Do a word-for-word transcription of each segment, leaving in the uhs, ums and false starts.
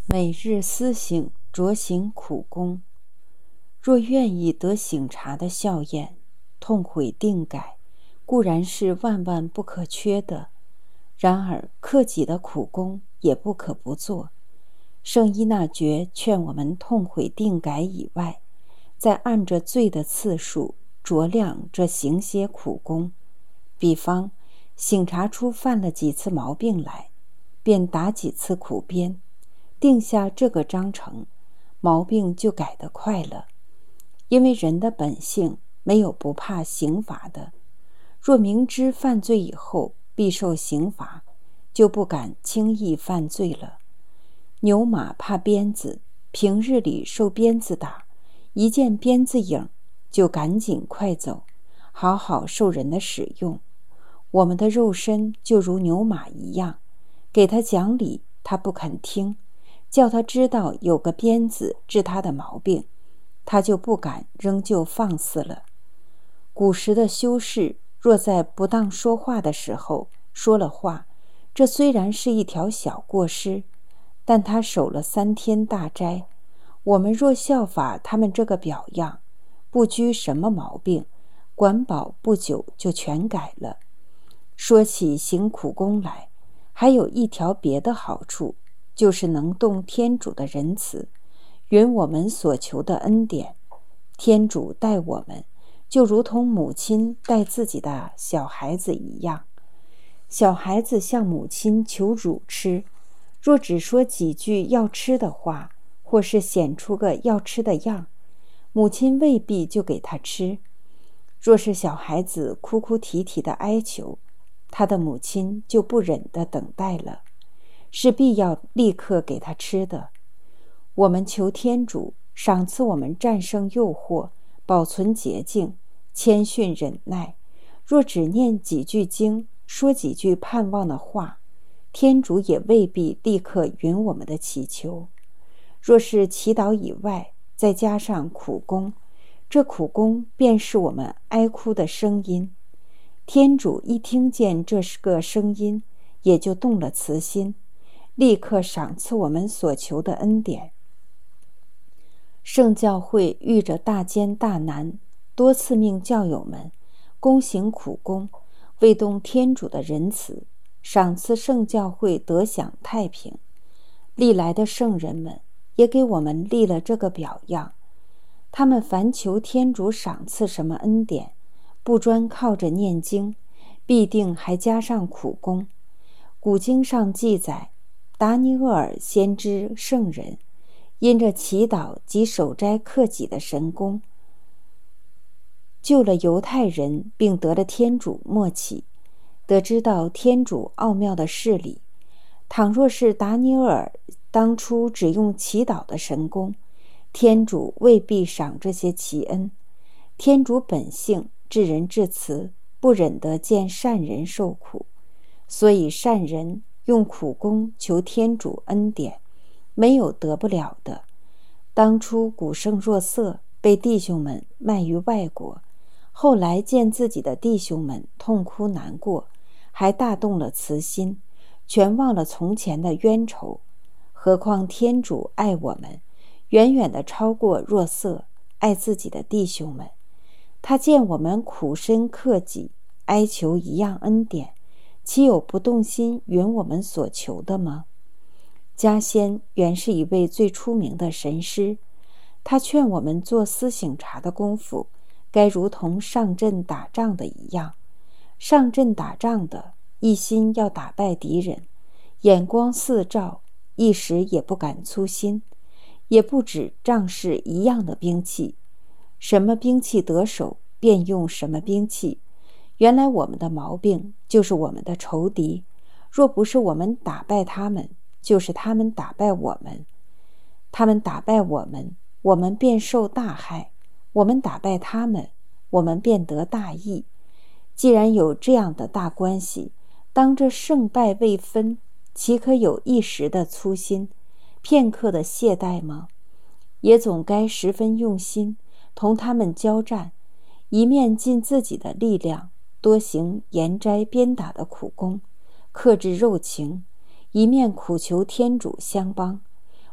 每日思省，着行苦功。若愿意得醒察的效验，痛悔定改，固然是万万不可缺的。然而克己的苦功也不可不做。圣依纳爵劝我们痛悔定改以外，再按着罪的次数酌量这行些苦功。比方醒察出犯了几次毛病来，便打几次苦鞭，定下这个章程，毛病就改得快了。因为人的本性没有不怕刑罚的，若明知犯罪以后必受刑罚，就不敢轻易犯罪了。牛马怕鞭子，平日里受鞭子打，一见鞭子影就赶紧快走，好好受人的使用。我们的肉身就如牛马一样，给他讲理他不肯听，叫他知道有个鞭子治他的毛病，他就不敢仍旧放肆了。古时的修士若在不当说话的时候说了话，这虽然是一条小过失，但他守了三天大斋。我们若效法他们这个表样，不拘什么毛病，管保不久就全改了。说起行苦功来，还有一条别的好处，就是能动天主的仁慈，允我们所求的恩典。天主待我们，就如同母亲待自己的小孩子一样。小孩子向母亲求乳吃，若只说几句要吃的话，或是显出个要吃的样，母亲未必就给他吃。若是小孩子哭哭啼啼的哀求，他的母亲就不忍地等待了，是必要立刻给他吃的。我们求天主赏赐我们战胜诱惑，保存洁净，谦逊忍耐。若只念几句经，说几句盼望的话，天主也未必立刻允我们的祈求。若是祈祷以外再加上苦功，这苦功便是我们哀哭的声音。天主一听见这是个声音，也就动了慈心，立刻赏赐我们所求的恩典。圣教会遇着大艰大难，多次命教友们躬行苦功，为动天主的仁慈，赏赐圣教会得享太平。历来的圣人们也给我们立了这个表样，他们凡求天主赏赐什么恩典，不专靠着念经，必定还加上苦功。古经上记载，达尼厄尔先知圣人因着祈祷及守斋克己的神功，救了犹太人，并得了天主默启，得知到天主奥妙的事理。倘若是达尼厄尔当初只用祈祷的神功，天主未必赏这些奇恩。天主本性至仁至慈，不忍得见善人受苦，所以善人用苦功求天主恩典，没有得不了的。当初古圣若瑟被弟兄们卖于外国，后来见自己的弟兄们痛哭难过，还大动了慈心，全忘了从前的冤仇。何况天主爱我们，远远地超过若瑟爱自己的弟兄们。他见我们苦身克己，哀求一样恩典，岂有不动心允我们所求的吗？迦先原是一位最出名的神师，他劝我们做思省察的功夫，该如同上阵打仗的一样。上阵打仗的一心要打败敌人，眼光四照，一时也不敢粗心，也不止仗势一样的兵器，什么兵器得手便用什么兵器。原来我们的毛病就是我们的仇敌，若不是我们打败他们，就是他们打败我们。他们打败我们，我们便受大害；我们打败他们，我们便得大益。既然有这样的大关系，当这胜败未分，岂可有一时的粗心，片刻的懈怠吗？也总该十分用心，同他们交战，一面尽自己的力量，多行严斋鞭打的苦功，克制肉情，一面苦求天主相帮。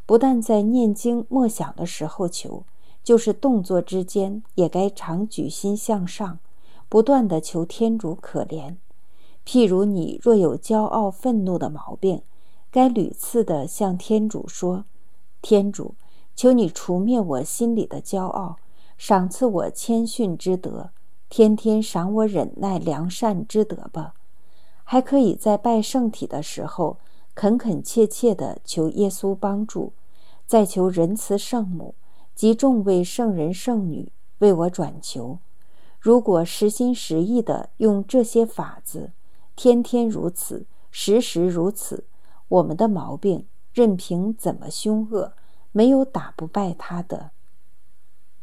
不但在念经默想的时候求，就是动作之间也该常举心向上，不断地求天主可怜。譬如你若有骄傲愤怒的毛病，该屡次地向天主说：天主，求你除灭我心里的骄傲，赏赐我谦逊之德，天天赏我忍耐良善之德吧。还可以在拜圣体的时候恳恳切切地求耶稣帮助，再求仁慈圣母及众位圣人圣女为我转求。如果实心实意地用这些法子，天天如此，时时如此，我们的毛病任凭怎么凶恶，没有打不败它的。